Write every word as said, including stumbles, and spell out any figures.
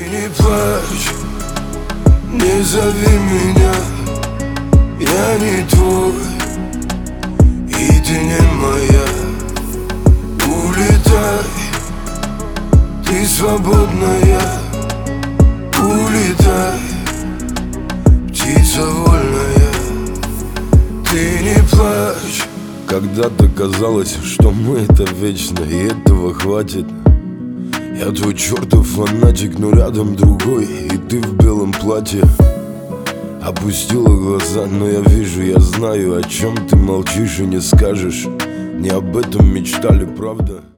не плачь, не зови меня, я не твой, и ты не моя. Улетай, ты свободная, улетай, птица вольная. Ты не плачь. Когда-то казалось, что мы это вечно, и этого хватит. Я твой чертов фанатик, но рядом другой, и ты в белом платье. Опустила глаза, но я вижу, я знаю, о чем ты молчишь и не скажешь. Не об этом мечтали, правда?